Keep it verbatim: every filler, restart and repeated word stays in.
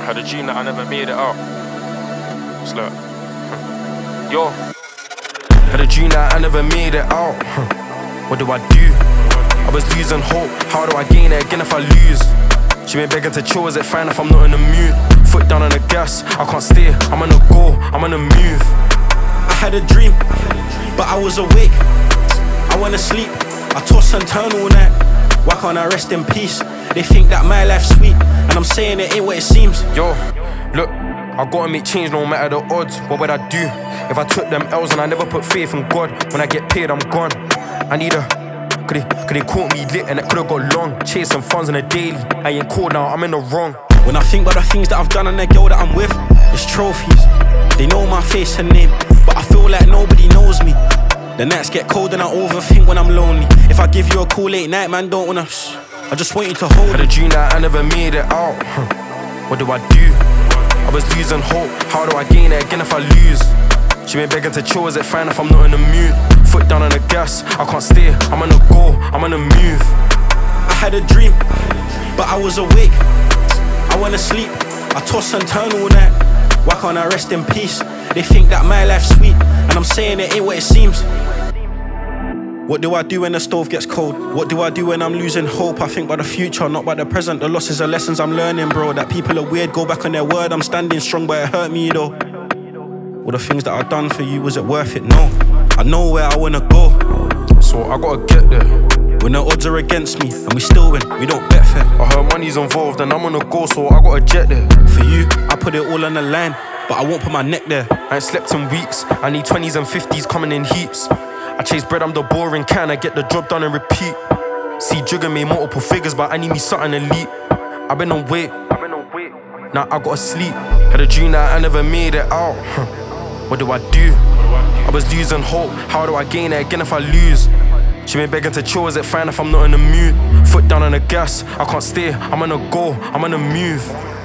Had a dream that I never made it out. Slow. Yo. Had a dream that I never made it out. What do I do? I was losing hope. How do I gain it again if I lose? She been begging to chill, is it fine if I'm not in the mood? Foot down on the gas, I can't stay, I'm on the go, I'm on the move. I had a dream, but I was awake. I wanna sleep, I toss and turn all night. Why can't I rest in peace? They think that my life's sweet, and I'm saying it ain't what it seems. Yo, look, I gotta make change no matter the odds. What would I do if I took them L's and I never put faith in God? When I get paid, I'm gone. I need a Could they, could they caught me lit and it could've got long. Chasing funds on a daily, I ain't cold now, I'm in the wrong. When I think about the things that I've done and the girl that I'm with, it's trophies. They know my face and name, but I feel like nobody knows me. The nights get cold and I overthink when I'm lonely. If I give you a call late night, man, don't wanna shh. I just want you to hold. Had a dream that I never made it out. What do I do? I was losing hope, how do I gain it again if I lose? She been begging to chill, is it fine if I'm not in the mood? Foot down on the gas, I can't stay, I'm on the go, I'm on the move. I had a dream, but I was awake. I wanna sleep, I toss and turn all night. Why can't I rest in peace? They think that my life's sweet, and I'm saying it ain't what it seems. What do I do when the stove gets cold? What do I do when I'm losing hope? I think about the future, not about the present. The losses are lessons I'm learning, bro. That people are weird, go back on their word. I'm standing strong, but it hurt me though. All the things that I've done for you, was it worth it? No. I know where I wanna go, so I gotta get there. When the odds are against me and we still win, we don't bet fair. I heard money's involved and I'm on the go, so I gotta jet there. For you, I put it all on the line, but I won't put my neck there. I ain't slept in weeks, I need twenties and fifties coming in heaps. I chase bread, I'm the boring kind, I get the job done and repeat. See Jugger made multiple figures, but I need me something elite. I've been on weight, I've been on weight. Now I gotta sleep. Had a dream that I never made it out. What do I do? I was losing hope, how do I gain it again if I lose? She been begging to chill, is it fine if I'm not in the mood? Foot down on the gas, I can't stay, I'm on the go, I'm on the move.